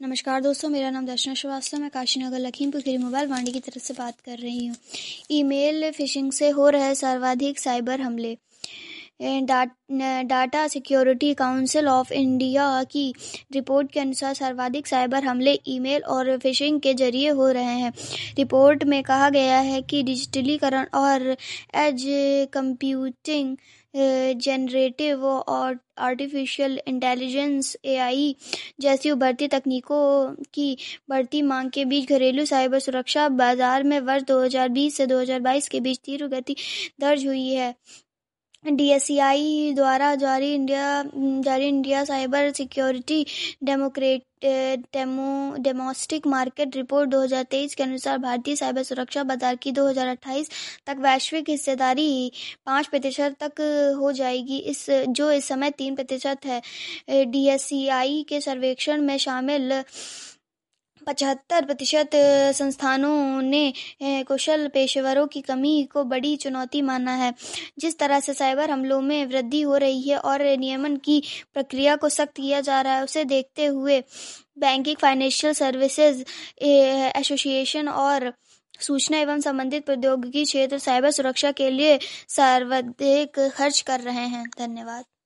नमस्कार दोस्तों, मेरा नाम दर्शना श्रीवास्तव। मैं काशीनगर लखीमपुर खीरी मोबाइल वाणी की तरफ से बात कर रही हूँ। ईमेल फिशिंग से हो रहे सर्वाधिक साइबर हमले। Data security council of India की रिपोर्ट के अनुसार सर्वाधिक साइबर हमले ईमेल और फिशिंग के जरिए हो रहे हैं। रिपोर्ट में कहा गया है कि डिजिटलीकरण और एज कंप्यूटिंग, जनरेटिव और आर्टिफिशियल इंटेलिजेंस (AI) जैसी उभरती तकनीकों की बढ़ती मांग के बीच घरेलू साइबर सुरक्षा बाजार में वर्ष 2020 से 2022 के बीच तीव्र गति दर्ज हुई है। DSCI द्वारा जारी India cyber security domestic market report 2023 के अनुसार भारतीय साइबर सुरक्षा बाजार की 2028 तक वैश्विक हिस्सेदारी 5% तक हो जाएगी, जो इस समय 3% है। DSCI के सर्वेक्षण में शामिल 75% संस्थानों ने कुशल पेशेवरों की कमी को बड़ी चुनौती माना है। जिस तरह से साइबर हमलों में वृद्धि हो रही है और नियमन की प्रक्रिया को सख्त किया जा रहा है, उसे देखते हुए बैंकिंग, फाइनेंशियल सर्विसेज एसोसिएशन और सूचना एवं संबंधित प्रौद्योगिकी क्षेत्र साइबर सुरक्षा के लिए सर्वाधिक खर्च कर रहे हैं। धन्यवाद।